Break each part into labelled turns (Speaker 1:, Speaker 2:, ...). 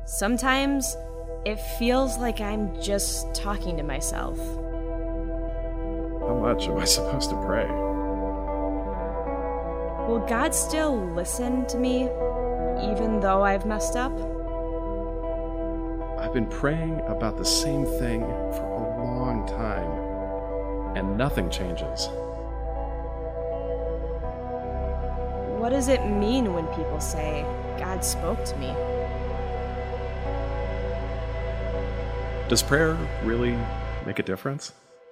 Speaker 1: Sometimes it feels like I'm just talking to myself.
Speaker 2: How much am I supposed to pray?
Speaker 1: Will God still listen to me, even though I've messed up?
Speaker 2: I've been praying about the same thing for a long time, and nothing changes.
Speaker 1: What does it mean when people say, God spoke to me?
Speaker 2: Does prayer really make a difference?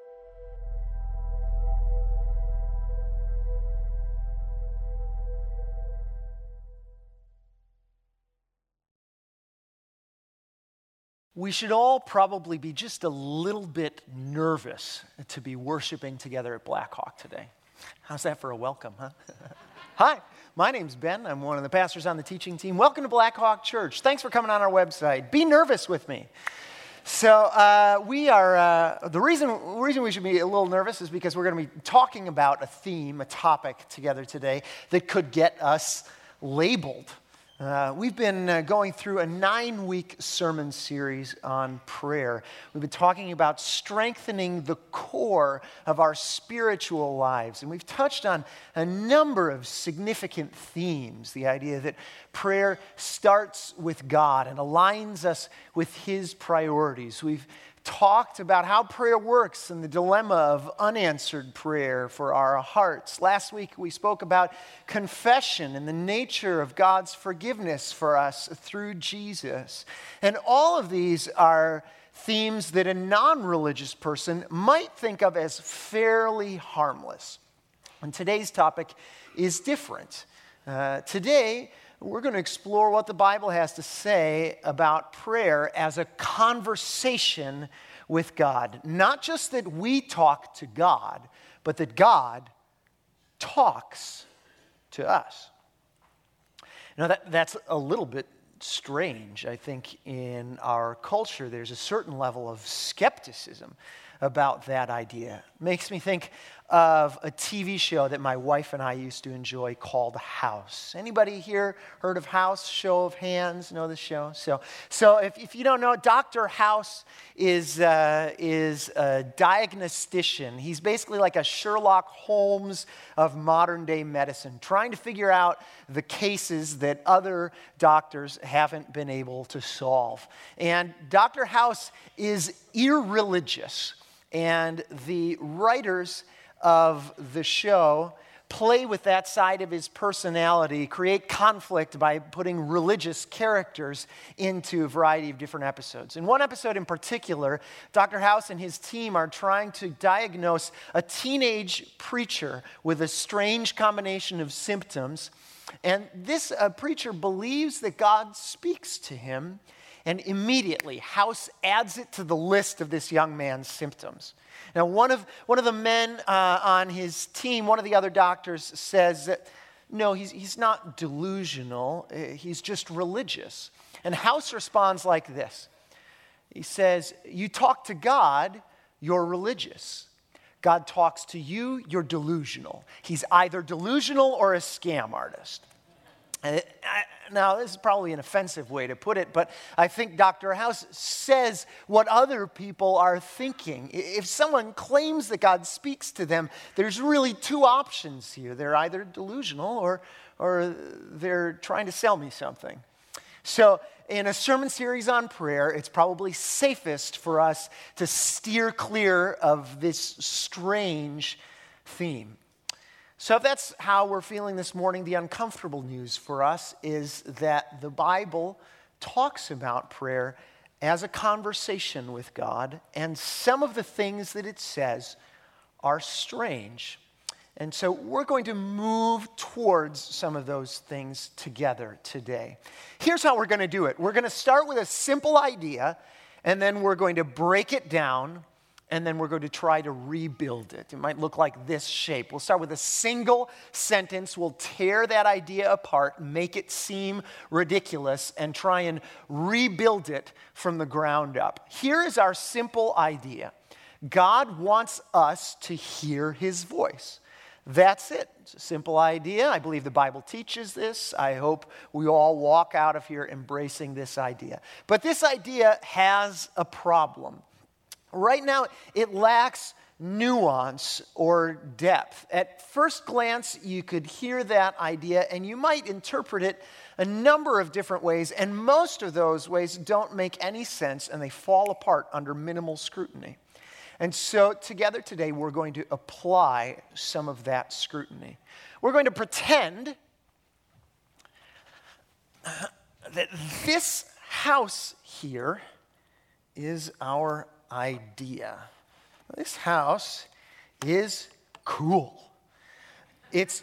Speaker 3: We should all probably be just a little bit nervous to be worshiping together at Blackhawk today. How's that for a welcome, huh? Hi, my name's Ben. I'm one of the pastors on the teaching team. Welcome to Blackhawk Church. Thanks for coming on our website. Be nervous with me. So the reason we should be a little nervous is because we're going to be talking about a theme, a topic together today that could get us labeled. We've been going through a 9-week sermon series on prayer. We've been talking about strengthening the core of our spiritual lives. And we've touched on a number of significant themes. The idea that prayer starts with God and aligns us with His priorities. We've talked about how prayer works and the dilemma of unanswered prayer for our hearts. Last week we spoke about confession and the nature of God's forgiveness for us through Jesus. And all of these are themes that a non-religious person might think of as fairly harmless. And today's topic is different. Today we're going to explore what the Bible has to say about prayer as a conversation with God. Not just that we talk to God, but that God talks to us. Now that's a little bit strange. I think in our culture there's a certain level of skepticism about that idea. Makes me think of a TV show that my wife and I used to enjoy called House. Anybody here heard of House? Show of hands, know the show? So if you don't know, Dr. House is a diagnostician. He's basically like a Sherlock Holmes of modern day medicine, trying to figure out the cases that other doctors haven't been able to solve. And Dr. House is irreligious. And the writers of the show play with that side of his personality, create conflict by putting religious characters into a variety of different episodes. In one episode in particular, Dr. House and his team are trying to diagnose a teenage preacher with a strange combination of symptoms. And this preacher believes that God speaks to him. And immediately, House adds it to the list of this young man's symptoms. Now, one of the men on his team, one of the other doctors, says that, no, he's not delusional, he's just religious. And House responds like this. He says, you talk to God, you're religious. God talks to you, you're delusional. He's either delusional or a scam artist. Now, this is probably an offensive way to put it, but I think Dr. House says what other people are thinking. If someone claims that God speaks to them, there's really two options here. They're either delusional or they're trying to sell me something. So in a sermon series on prayer, it's probably safest for us to steer clear of this strange theme. So if that's how we're feeling this morning, the uncomfortable news for us is that the Bible talks about prayer as a conversation with God, and some of the things that it says are strange. And so we're going to move towards some of those things together today. Here's how we're going to do it. We're going to start with a simple idea, and then we're going to break it down, and then we're going to try to rebuild it. It might look like this shape. We'll start with a single sentence. We'll tear that idea apart, make it seem ridiculous, and try and rebuild it from the ground up. Here is our simple idea. God wants us to hear His voice. That's it. It's a simple idea. I believe the Bible teaches this. I hope we all walk out of here embracing this idea. But this idea has a problem. Right now, it lacks nuance or depth. At first glance, you could hear that idea and you might interpret it a number of different ways, and most of those ways don't make any sense and they fall apart under minimal scrutiny. And so together today, we're going to apply some of that scrutiny. We're going to pretend that this house here is our idea. This house is cool. It's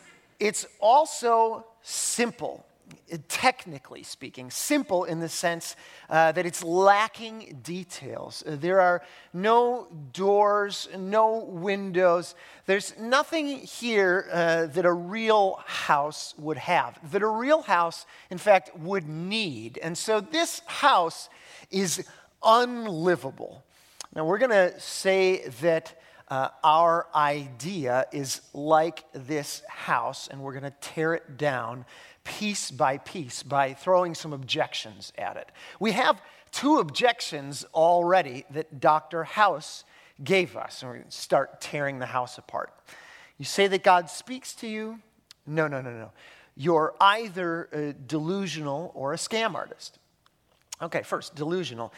Speaker 3: also simple. Technically speaking, simple in the sense that it's lacking details. There are no doors, no windows. There's nothing here that a real house would have, that a real house, in fact, would need. And so this house is unlivable. Now, we're going to say that our idea is like this house, and we're going to tear it down piece by piece by throwing some objections at it. We have 2 objections already that Dr. House gave us, and we're going to start tearing the house apart. You say that God speaks to you? No. You're either delusional or a scam artist. Okay, first, delusional.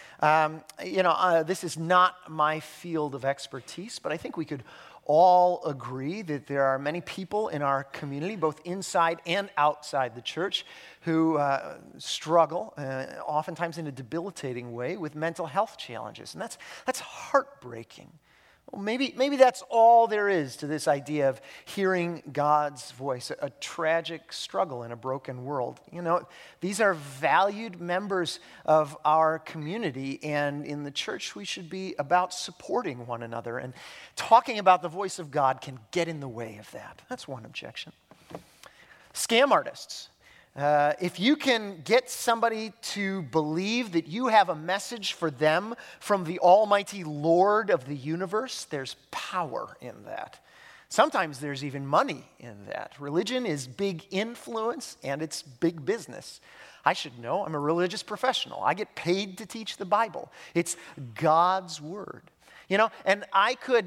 Speaker 3: This is not my field of expertise, but I think we could all agree that there are many people in our community, both inside and outside the church, who struggle, oftentimes in a debilitating way, with mental health challenges. And that's heartbreaking. Well, maybe that's all there is to this idea of hearing God's voice, a tragic struggle in a broken world. You know, these are valued members of our community, and in the church we should be about supporting one another, and talking about the voice of God can get in the way of that. That's one objection. Scam artists. If you can get somebody to believe that you have a message for them from the almighty Lord of the universe, there's power in that. Sometimes there's even money in that. Religion is big influence and it's big business. I should know. I'm a religious professional. I get paid to teach the Bible. It's God's word. You know, and I could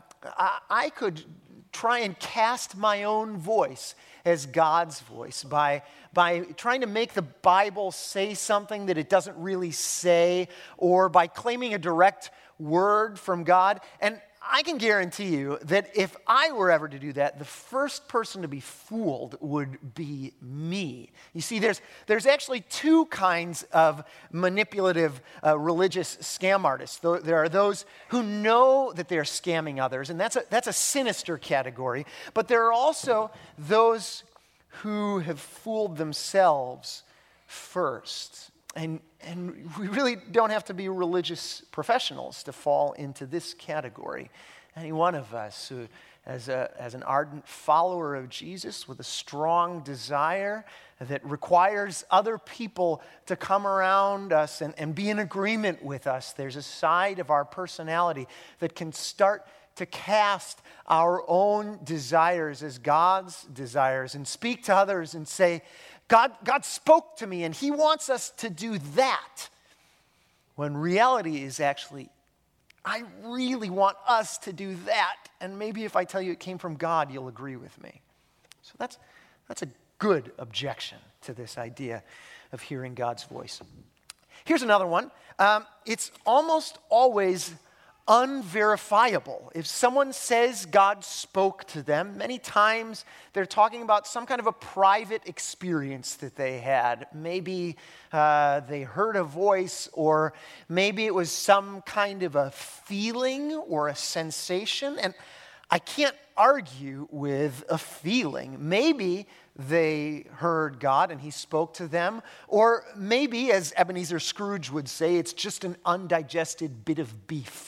Speaker 3: try and cast my own voice as God's voice by trying to make the Bible say something that it doesn't really say, or by claiming a direct word from God. And I can guarantee you that if I were ever to do that, the first person to be fooled would be me. You see, there's actually 2 kinds of manipulative religious scam artists. There are those who know that they're scamming others, and that's a sinister category. But there are also those who have fooled themselves first. And we really don't have to be religious professionals to fall into this category. Any one of us who, as an ardent follower of Jesus with a strong desire that requires other people to come around us and be in agreement with us, there's a side of our personality that can start to cast our own desires as God's desires and speak to others and say, God spoke to me and he wants us to do that. When reality is actually, I really want us to do that. And maybe if I tell you it came from God, you'll agree with me. So that's a good objection to this idea of hearing God's voice. Here's another one. It's almost always unverifiable. If someone says God spoke to them, many times they're talking about some kind of a private experience that they had. Maybe they heard a voice, or maybe it was some kind of a feeling or a sensation. And I can't argue with a feeling. Maybe they heard God and he spoke to them. Or maybe, as Ebenezer Scrooge would say, it's just an undigested bit of beef.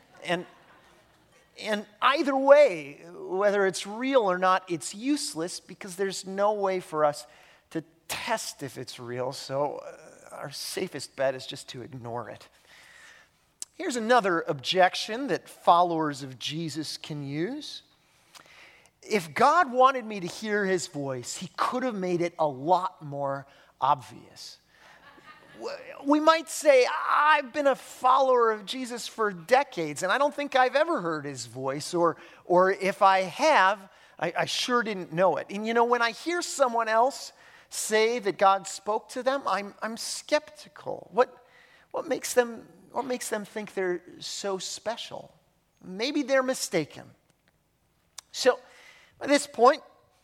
Speaker 3: And either way, whether it's real or not, it's useless because there's no way for us to test if it's real. So our safest bet is just to ignore it. Here's another objection that followers of Jesus can use. if God wanted me to hear his voice, he could have made it a lot more obvious. We might say, I've been a follower of Jesus for decades, and I don't think I've ever heard his voice, or if I have, I sure didn't know it. And when I hear someone else say that God spoke to them, I'm skeptical. What makes them think they're so special? Maybe they're mistaken. So, at this point,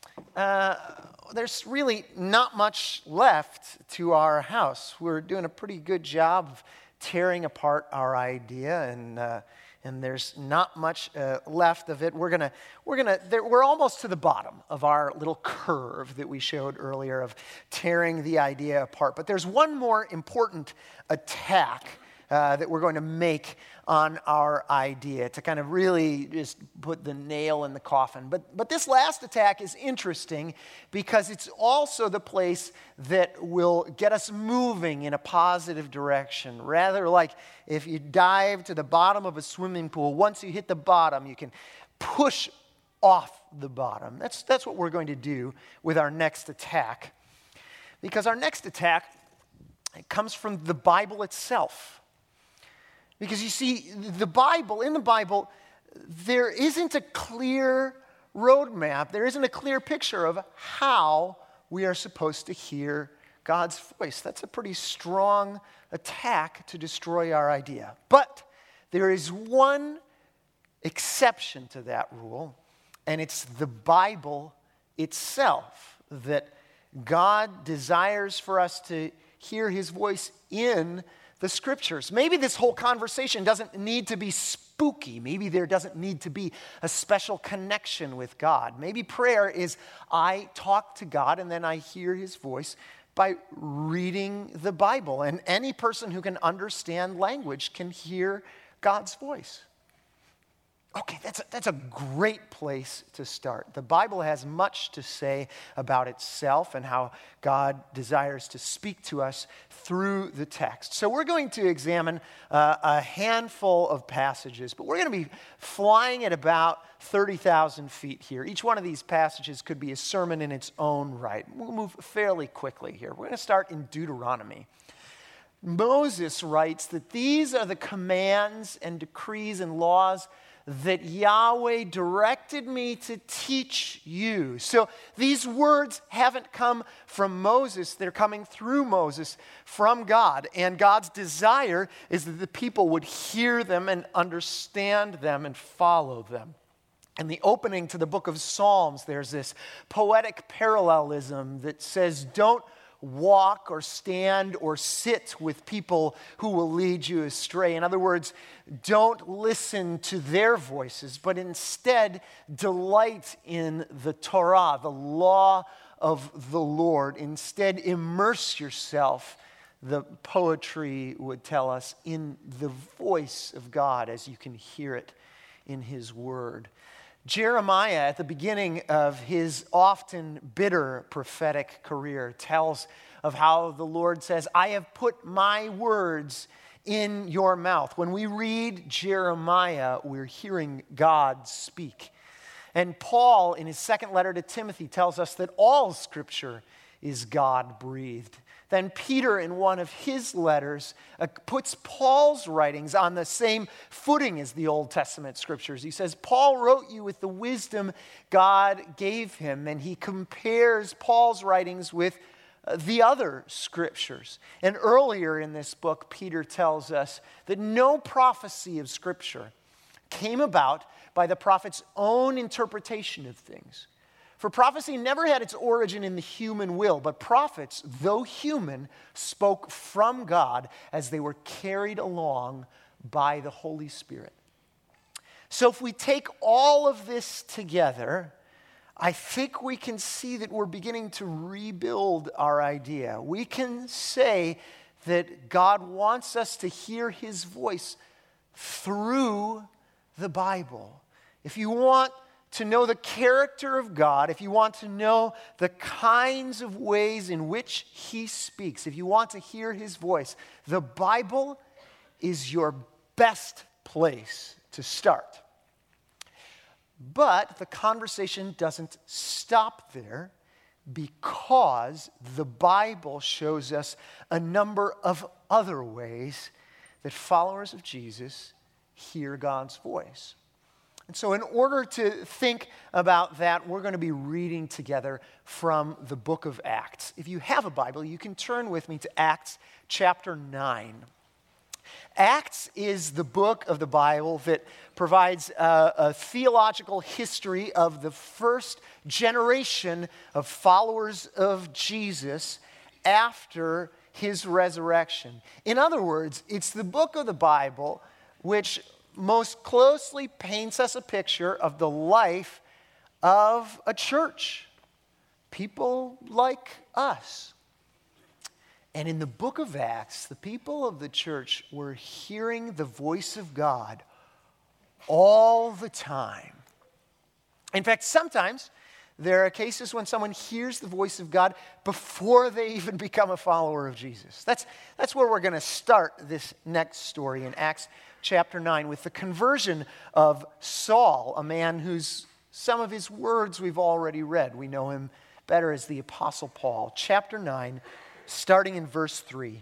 Speaker 3: there's really not much left to our house. We're doing a pretty good job of tearing apart our idea, and there's not much left of it. We're almost to the bottom of our little curve that we showed earlier of tearing the idea apart. But there's one more important attack that we're going to make on our idea to kind of really just put the nail in the coffin. But this last attack is interesting because it's also the place that will get us moving in a positive direction. Rather like if you dive to the bottom of a swimming pool, once you hit the bottom, you can push off the bottom. That's what we're going to do with our next attack. Because our next attack comes from the Bible itself. Because you see, in the Bible, there isn't a clear roadmap. There isn't a clear picture of how we are supposed to hear God's voice. That's a pretty strong attack to destroy our idea. But there is one exception to that rule, and it's the Bible itself, that God desires for us to hear his voice in the scriptures. Maybe this whole conversation doesn't need to be spooky. Maybe there doesn't need to be a special connection with God. Maybe prayer is I talk to God and then I hear his voice by reading the Bible. And any person who can understand language can hear God's voice. Okay, that's a great place to start. The Bible has much to say about itself and how God desires to speak to us through the text. So we're going to examine a handful of passages, but we're going to be flying at about 30,000 feet here. Each one of these passages could be a sermon in its own right. We'll move fairly quickly here. We're going to start in Deuteronomy. Moses writes that these are the commands and decrees and laws that Yahweh directed me to teach you. So these words haven't come from Moses. They're coming through Moses from God. And God's desire is that the people would hear them and understand them and follow them. In the opening to the book of Psalms, there's this poetic parallelism that says, don't walk or stand or sit with people who will lead you astray. In other words, don't listen to their voices, but instead delight in the Torah, the law of the Lord. Instead, immerse yourself, the poetry would tell us, in the voice of God as you can hear it in his word. Jeremiah, at the beginning of his often bitter prophetic career, tells of how the Lord says, I have put my words in your mouth. When we read Jeremiah, we're hearing God speak. And Paul, in his second letter to Timothy, tells us that all Scripture is God-breathed. Then Peter, in one of his letters, puts Paul's writings on the same footing as the Old Testament scriptures. He says, Paul wrote you with the wisdom God gave him, and he compares Paul's writings with the other scriptures. And earlier in this book, Peter tells us that no prophecy of Scripture came about by the prophet's own interpretation of things. For prophecy never had its origin in the human will, but prophets, though human, spoke from God as they were carried along by the Holy Spirit. So if we take all of this together, I think we can see that we're beginning to rebuild our idea. We can say that God wants us to hear his voice through the Bible. If you want to know the character of God, if you want to know the kinds of ways in which he speaks, if you want to hear his voice, the Bible is your best place to start. But the conversation doesn't stop there, because the Bible shows us a number of other ways that followers of Jesus hear God's voice. And so in order to think about that, we're going to be reading together from the book of Acts. If you have a Bible, you can turn with me to Acts chapter 9. Acts is the book of the Bible that provides a theological history of the first generation of followers of Jesus after his resurrection. In other words, it's the book of the Bible which most closely paints us a picture of the life of a church, people like us. And in the book of Acts, the people of the church were hearing the voice of God all the time. In fact, sometimes there are cases when someone hears the voice of God before they even become a follower of Jesus. That's where we're going to start this next story in Acts chapter 9 with the conversion of Saul, a man whose some of his words we've already read. We know him better as the Apostle Paul. Chapter 9, starting in verse 3.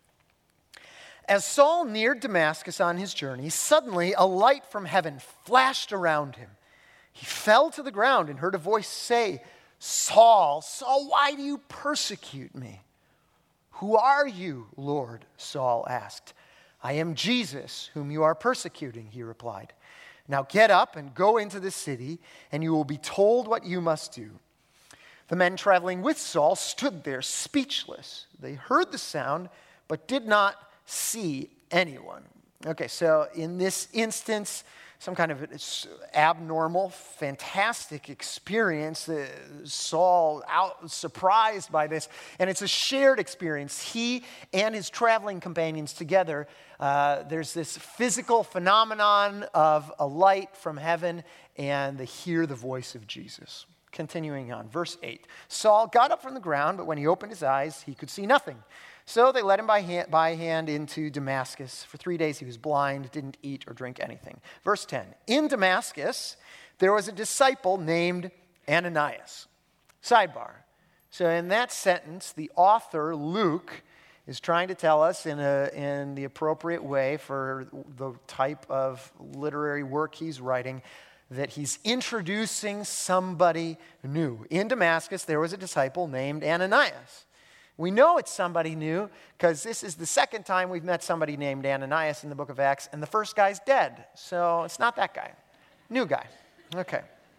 Speaker 3: As Saul neared Damascus on his journey, suddenly a light from heaven flashed around him. He fell to the ground and heard a voice say, "Saul, Saul, why do you persecute me?" "Who are you, Lord?" Saul asked. "I am Jesus, whom you are persecuting," he replied. "Now get up and go into the city, and you will be told what you must do." The men traveling with Saul stood there speechless. They heard the sound, but did not see anyone. Okay, so in this instance, some kind of abnormal, fantastic experience. Saul surprised by this, and it's a shared experience. He and his traveling companions together, there's this physical phenomenon of a light from heaven, and they hear the voice of Jesus. Continuing on, verse 8. Saul got up from the ground, but when he opened his eyes, he could see nothing. So they led him by hand into Damascus. For 3 days he was blind, didn't eat or drink anything. Verse 10. In Damascus, there was a disciple named Ananias. Sidebar. So in that sentence, the author, Luke, is trying to tell us in the appropriate way for the type of literary work he's writing that he's introducing somebody new. In Damascus, there was a disciple named Ananias. We know it's somebody new because this is the second time we've met somebody named Ananias in the book of Acts, and the first guy's dead. So it's not that guy. New guy. Okay.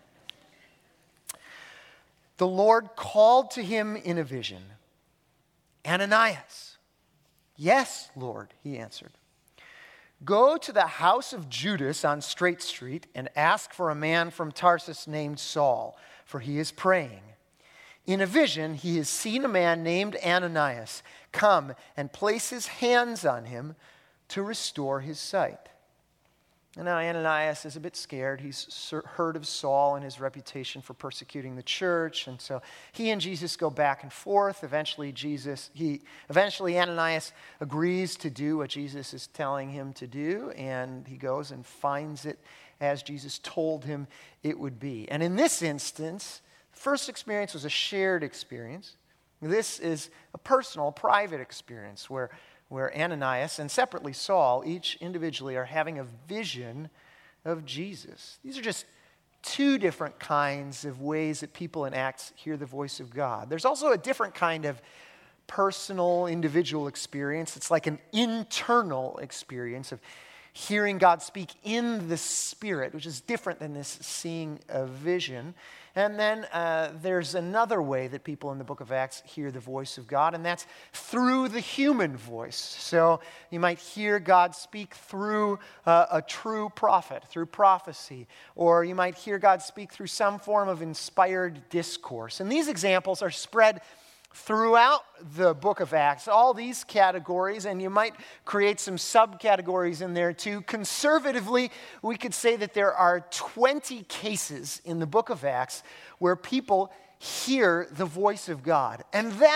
Speaker 3: The Lord called to him in a vision, "Ananias." "Yes, Lord," he answered. "Go to the house of Judas on Straight Street and ask for a man from Tarsus named Saul, for he is praying. In a vision, he has seen a man named Ananias come and place his hands on him to restore his sight." And now Ananias is a bit scared. He's heard of Saul and his reputation for persecuting the church. And so he and Jesus go back and forth. Eventually Ananias agrees to do what Jesus is telling him to do. And he goes and finds it as Jesus told him it would be. And in this instance, the first experience was a shared experience. This is a personal, private experience where Ananias and separately Saul, each individually, are having a vision of Jesus. These are just two different kinds of ways that people in Acts hear the voice of God. There's also a different kind of personal, individual experience. It's like an internal experience of hearing God speak in the Spirit, which is different than this seeing a vision. And then there's another way that people in the book of Acts hear the voice of God, and that's through the human voice. So you might hear God speak through a true prophet, through prophecy, or you might hear God speak through some form of inspired discourse. And these examples are spread throughout the book of Acts, all these categories, and you might create some subcategories in there too. Conservatively, we could say that there are 20 cases in the book of Acts where people hear the voice of God. And that is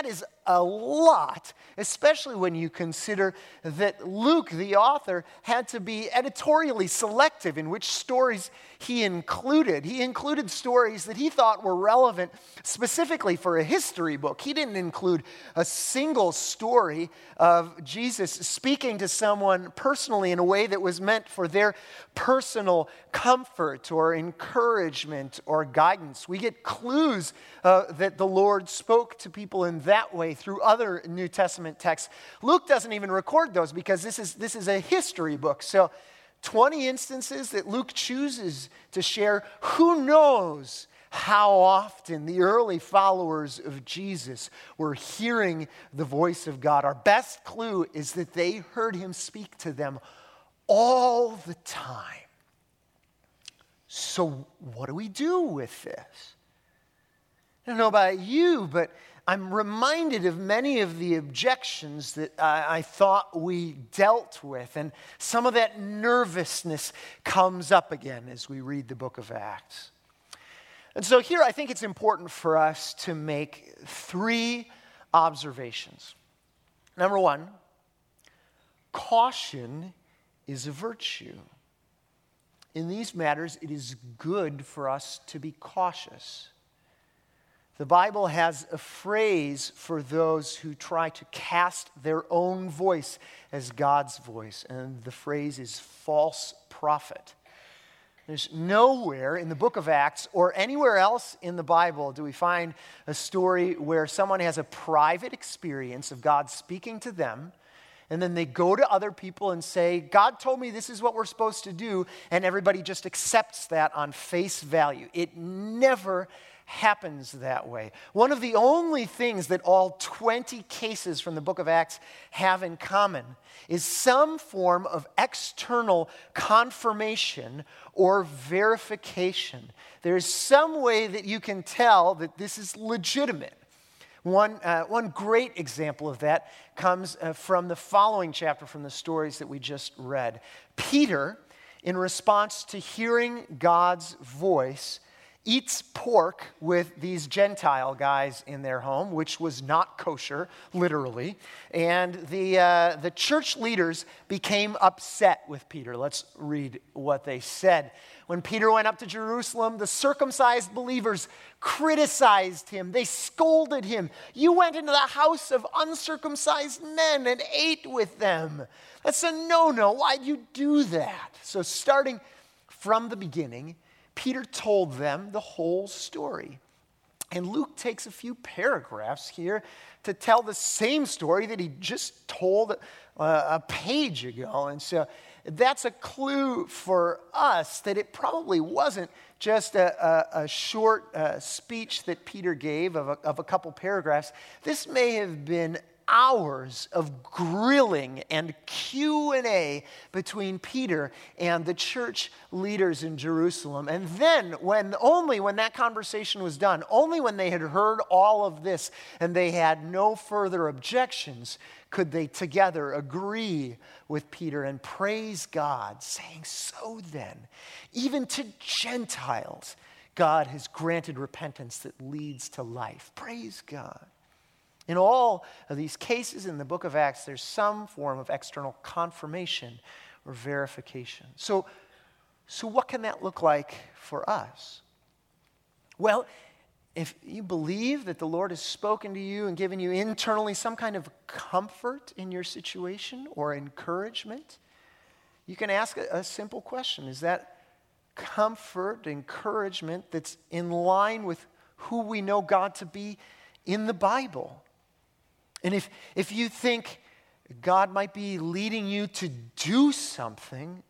Speaker 3: a lot, especially when you consider that Luke, the author, had to be editorially selective in which stories he included. He included stories that he thought were relevant specifically for a history book. He didn't include a single story of Jesus speaking to someone personally in a way that was meant for their personal comfort or encouragement or guidance. We get clues that the Lord spoke to people in that way through other New Testament texts. Luke doesn't even record those because this is a history book. So 20 instances that Luke chooses to share. Who knows how often the early followers of Jesus were hearing the voice of God? Our best clue is that they heard him speak to them all the time. So what do we do with this? I don't know about you, but I'm reminded of many of the objections that I thought we dealt with, and some of that nervousness comes up again as we read the book of Acts. And so here I think it's important for us to make 3 observations. Number 1, caution is a virtue. In these matters, it is good for us to be cautious. The Bible has a phrase for those who try to cast their own voice as God's voice, and the phrase is false prophet. There's nowhere in the book of Acts or anywhere else in the Bible do we find a story where someone has a private experience of God speaking to them, and then they go to other people and say, God told me this is what we're supposed to do, and everybody just accepts that on face value. It never happens that way. One of the only things that all 20 cases from the book of Acts have in common is some form of external confirmation or verification. There's some way that you can tell that this is legitimate. One great example of that comes from the following chapter from the stories that we just read. Peter, in response to hearing God's voice, eats pork with these Gentile guys in their home, which was not kosher, literally. And the church leaders became upset with Peter. Let's read what they said. When Peter went up to Jerusalem, the circumcised believers criticized him. They scolded him. You went into the house of uncircumcised men and ate with them. That's a no-no. Why'd you do that? So starting from the beginning, Peter told them the whole story. And Luke takes a few paragraphs here to tell the same story that he just told a page ago. And so that's a clue for us that it probably wasn't just a short speech that Peter gave of a couple paragraphs. This may have been hours of grilling and Q&A between Peter and the church leaders in Jerusalem. And then only when that conversation was done, only when they had heard all of this and they had no further objections, could they together agree with Peter and praise God, saying, so then, even to Gentiles, God has granted repentance that leads to life. Praise God. In all of these cases in the book of Acts, there's some form of external confirmation or verification. So what can that look like for us? Well, if you believe that the Lord has spoken to you and given you internally some kind of comfort in your situation or encouragement, you can ask a simple question. Is that comfort, encouragement that's in line with who we know God to be in the Bible? And if you think God might be leading you to do something,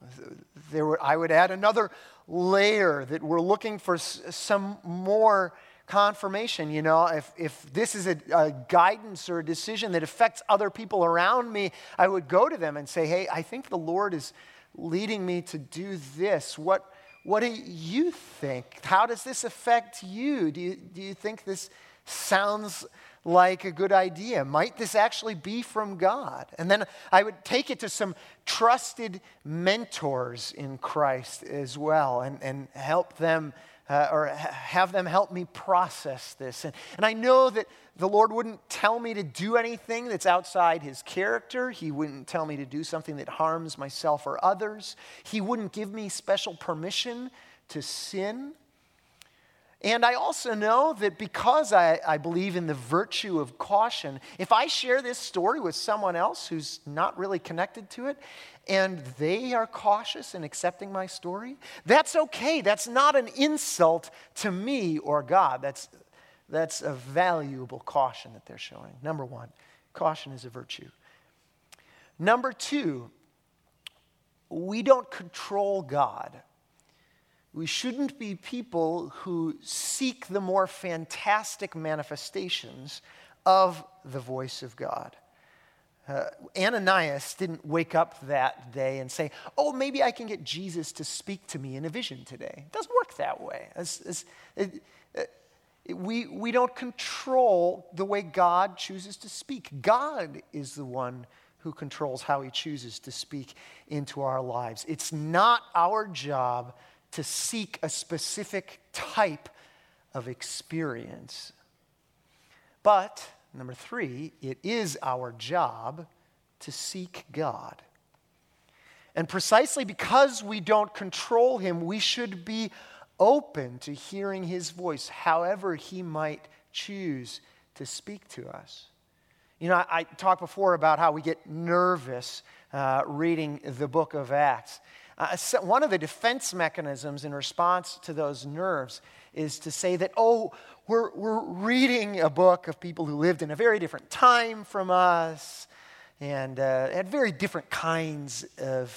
Speaker 3: I would add another layer that we're looking for some more confirmation. You know, if this is a guidance or a decision that affects other people around me, I would go to them and say, hey, I think the Lord is leading me to do this. What do you think? How does this affect you? Do you think this sounds like a good idea? Might this actually be from God? And then I would take it to some trusted mentors in Christ as well and help them have them help me process this. And I know that the Lord wouldn't tell me to do anything that's outside his character. He wouldn't tell me to do something that harms myself or others. He wouldn't give me special permission to sin. And I also know that because I believe in the virtue of caution, if I share this story with someone else who's not really connected to it, and they are cautious in accepting my story, that's okay. That's not an insult to me or God. That's a valuable caution that they're showing. Number one, caution is a virtue. Number two, we don't control God. We shouldn't be people who seek the more fantastic manifestations of the voice of God. Ananias didn't wake up that day and say, oh, maybe I can get Jesus to speak to me in a vision today. It doesn't work that way. We don't control the way God chooses to speak. God is the one who controls how he chooses to speak into our lives. It's not our job to seek a specific type of experience. But, number three, it is our job to seek God. And precisely because we don't control him, we should be open to hearing his voice, however he might choose to speak to us. You know, I talked before about how we get nervous reading the book of Acts. One of the defense mechanisms in response to those nerves is to say that, we're reading a book of people who lived in a very different time from us and had very different kinds of,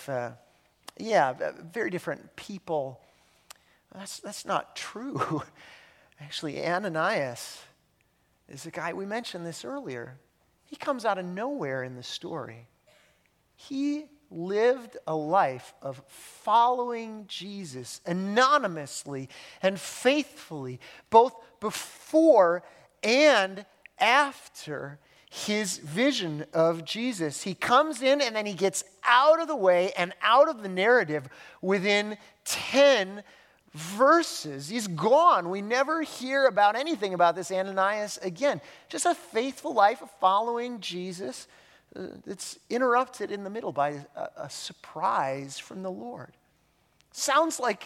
Speaker 3: very different people. That's not true. Actually, Ananias is a guy, we mentioned this earlier. He comes out of nowhere in the story. He lived a life of following Jesus anonymously and faithfully, both before and after his vision of Jesus. He comes in and then he gets out of the way and out of the narrative within 10 verses. He's gone. We never hear about anything about this Ananias again. Just a faithful life of following Jesus. It's interrupted in the middle by a surprise from the Lord. Sounds like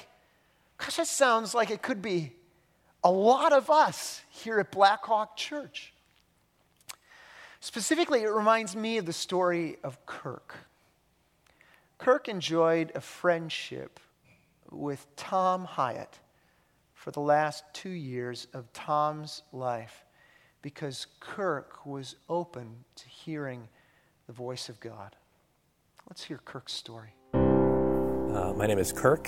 Speaker 3: it could be a lot of us here at Blackhawk Church. Specifically, it reminds me of the story of Kirk. Kirk enjoyed a friendship with Tom Hyatt for the last 2 years of Tom's life because Kirk was open to hearing the voice of God. Let's hear Kirk's story.
Speaker 4: My name is Kirk.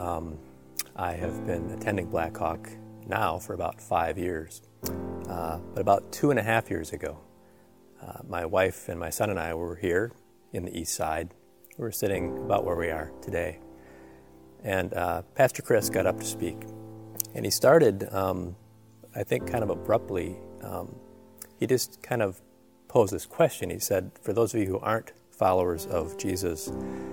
Speaker 4: I have been attending Blackhawk now for about 5 years. But about 2.5 years ago, my wife and my son and I were here in the East Side. We were sitting about where we are today. And Pastor Chris got up to speak. And he started, I think, kind of abruptly. He just kind of posed this question. He said, for those of you who aren't followers of Jesus,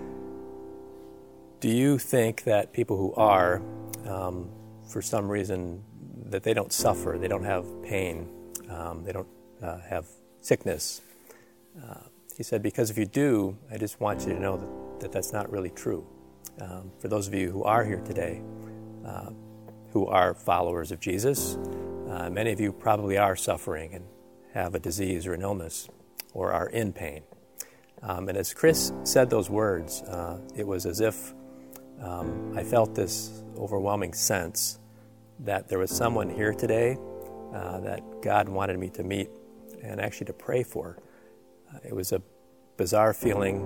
Speaker 4: do you think that people who are, for some reason, that they don't suffer, they don't have pain, they don't have sickness? He said, because if you do, I just want you to know that that's not really true. For those of you who are here today, who are followers of Jesus, many of you probably are suffering and have a disease or an illness or are in pain. And as Chris said those words, it was as if I felt this overwhelming sense that there was someone here today that God wanted me to meet and actually to pray for. It was a bizarre feeling.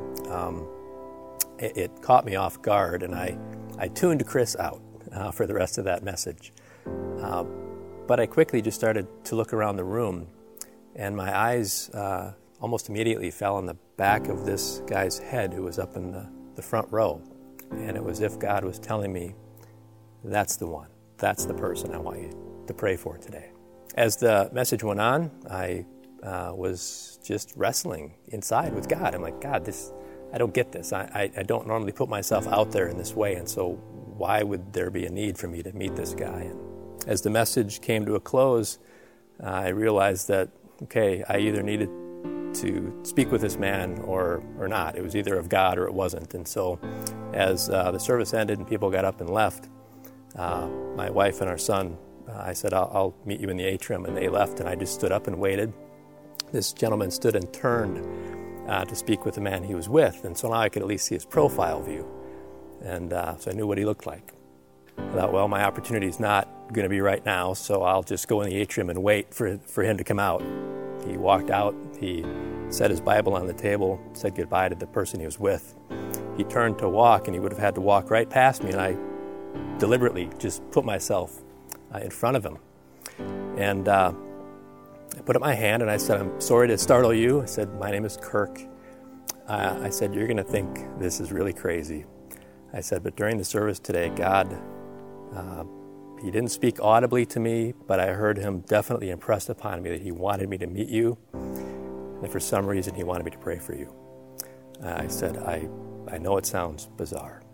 Speaker 4: It caught me off guard, and I tuned Chris out for the rest of that message. But I quickly just started to look around the room, and my eyes almost immediately fell on the back of this guy's head who was up in the front row. And it was as if God was telling me, that's the one. That's the person I want you to pray for today. As the message went on, I was just wrestling inside with God. I'm like, God, I don't get this. I don't normally put myself out there in this way, and so why would there be a need for me to meet this guy? And as the message came to a close, I realized that, okay, I either needed to speak with this man or not. It was either of God or it wasn't. And so as the service ended and people got up and left, my wife and our son, I said, I'll meet you in the atrium, and they left, and I just stood up and waited. This gentleman stood and turned to speak with the man he was with, and so now I could at least see his profile view. And so I knew what he looked like. I thought, well, my opportunity's not going to be right now, so I'll just go in the atrium and wait for him to come out. He walked out, he set his Bible on the table, said goodbye to the person he was with. He turned to walk, and he would have had to walk right past me, and I deliberately just put myself in front of him. And I put up my hand and I said, I'm sorry to startle you. I said, my name is Kirk. I said, you're going to think this is really crazy. I said, but during the service today, God, he didn't speak audibly to me, but I heard him definitely impress upon me that he wanted me to meet you. And for some reason, he wanted me to pray for you. I said, I know it sounds bizarre.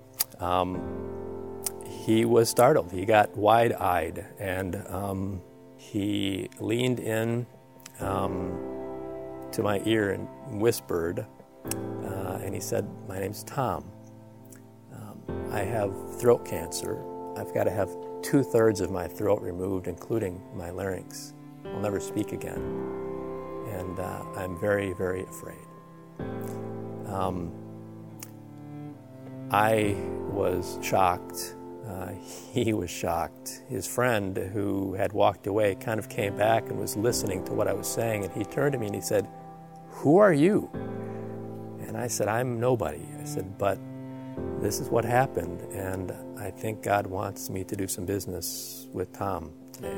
Speaker 4: He was startled. He got wide-eyed, and he leaned in to my ear and whispered, and he said, my name's Tom. I have throat cancer. I've got to have 2/3 of my throat removed, including my larynx. I'll never speak again. And I'm very, very afraid. I was shocked. He was shocked. His friend, who had walked away, kind of came back and was listening to what I was saying, and he turned to me and he said, who are you? And I said, I'm nobody. I said, but this is what happened, and I think God wants me to do some business with Tom today.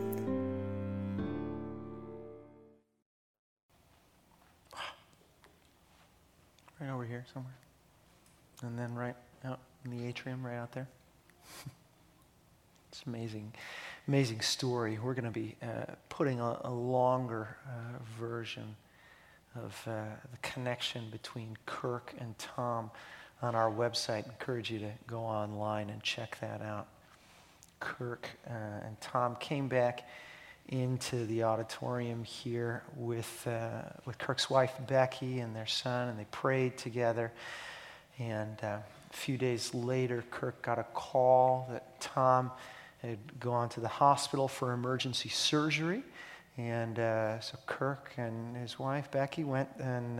Speaker 3: Right over here somewhere. And then right out in the atrium, right out there. It's amazing, amazing story. We're going to be putting a longer version of the connection between Kirk and Tom on our website. I encourage you to go online and check that out. Kirk and Tom came back into the auditorium here with Kirk's wife Becky and their son, and they prayed together. And a few days later, Kirk got a call that Tom had gone to the hospital for emergency surgery. And so Kirk and his wife Becky went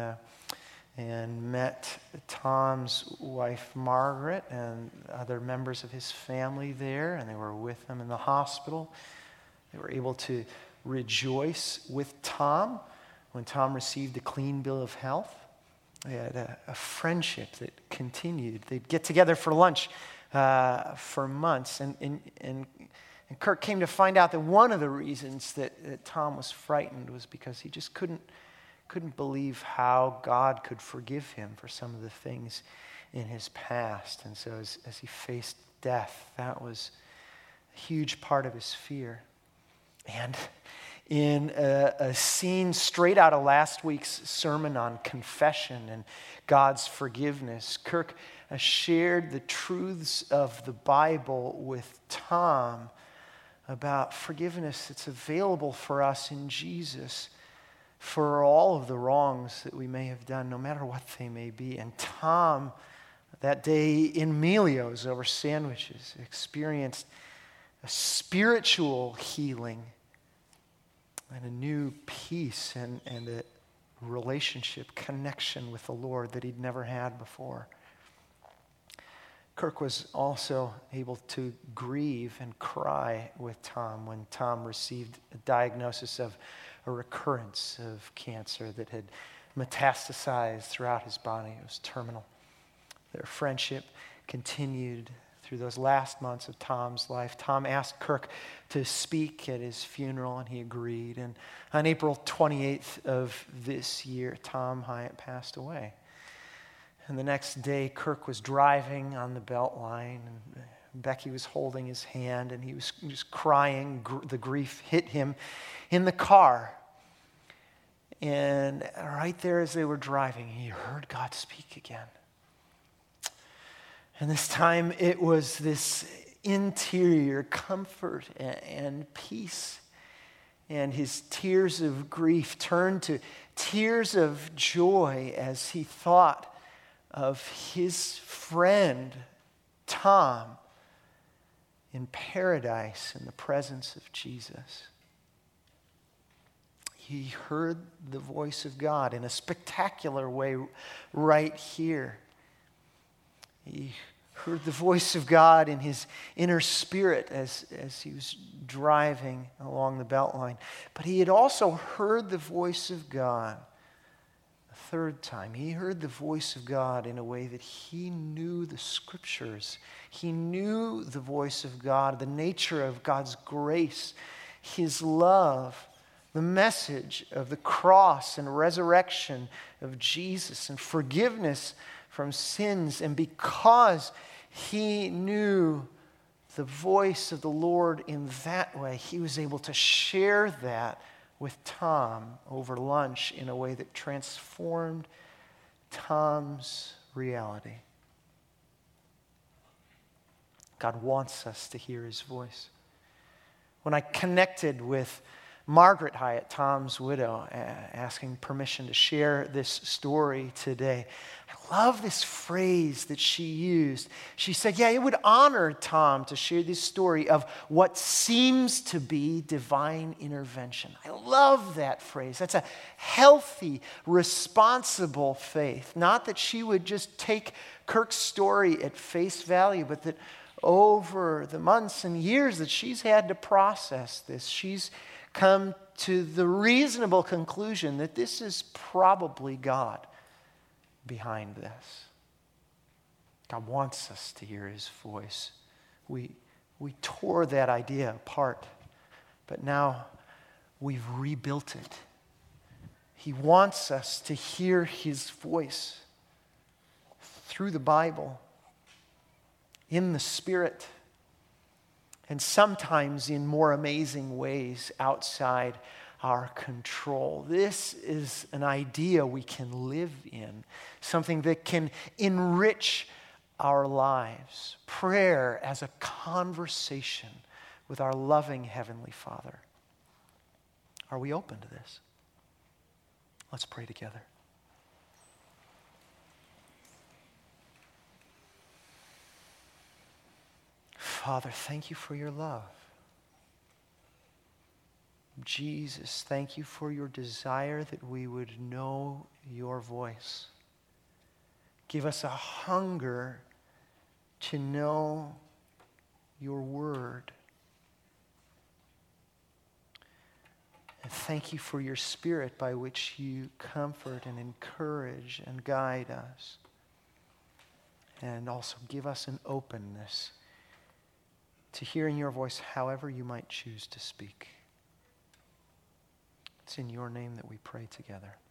Speaker 3: and met Tom's wife Margaret and other members of his family there, and they were with him in the hospital. They were able to rejoice with Tom when Tom received a clean bill of health. They had a friendship that continued. They'd get together for lunch for months. And Kirk came to find out that one of the reasons that Tom was frightened was because he just couldn't believe how God could forgive him for some of the things in his past. And so as he faced death, that was a huge part of his fear. And in a scene straight out of last week's sermon on confession and God's forgiveness, Kirk shared the truths of the Bible with Tom about forgiveness that's available for us in Jesus for all of the wrongs that we may have done, no matter what they may be. And Tom, that day in Melio's over sandwiches, experienced a spiritual healing and a new peace and a relationship, connection with the Lord that he'd never had before. Kirk was also able to grieve and cry with Tom when Tom received a diagnosis of a recurrence of cancer that had metastasized throughout his body. It was terminal. Their friendship continued through those last months of Tom's life. Tom asked Kirk to speak at his funeral, and he agreed. And on April 28th of this year, Tom Hyatt passed away. And the next day, Kirk was driving on the Beltline, and Becky was holding his hand, and he was just crying. The grief hit him in the car. And right there as they were driving, he heard God speak again. And this time it was this interior comfort and peace. And his tears of grief turned to tears of joy as he thought of his friend, Tom, in paradise in the presence of Jesus. He heard the voice of God in a spectacular way right here. He heard the voice of God in his inner spirit as he was driving along the Beltline. But he had also heard the voice of God a third time. He heard the voice of God in a way that he knew the Scriptures. He knew the voice of God, the nature of God's grace, his love, the message of the cross and resurrection of Jesus and forgiveness from sins. And because he knew the voice of the Lord in that way, he was able to share that with Tom over lunch in a way that transformed Tom's reality. God wants us to hear his voice. When I connected with Margaret Hyatt, Tom's widow, asking permission to share this story today, I love this phrase that she used. She said, it would honor Tom to share this story of what seems to be divine intervention. I love that phrase. That's a healthy, responsible faith. Not that she would just take Kirk's story at face value, but that over the months and years that she's had to process this, she's come to the reasonable conclusion that this is probably God behind this. God wants us to hear his voice. We tore that idea apart, but now we've rebuilt it. He wants us to hear his voice through the Bible, in the Spirit, and sometimes in more amazing ways outside our control. This is an idea we can live in, something that can enrich our lives. Prayer as a conversation with our loving Heavenly Father. Are we open to this? Let's pray together. Father, thank you for your love. Jesus, thank you for your desire that we would know your voice. Give us a hunger to know your word. And thank you for your Spirit by which you comfort and encourage and guide us. And also give us an openness to hearing your voice however you might choose to speak. It's in your name that we pray together.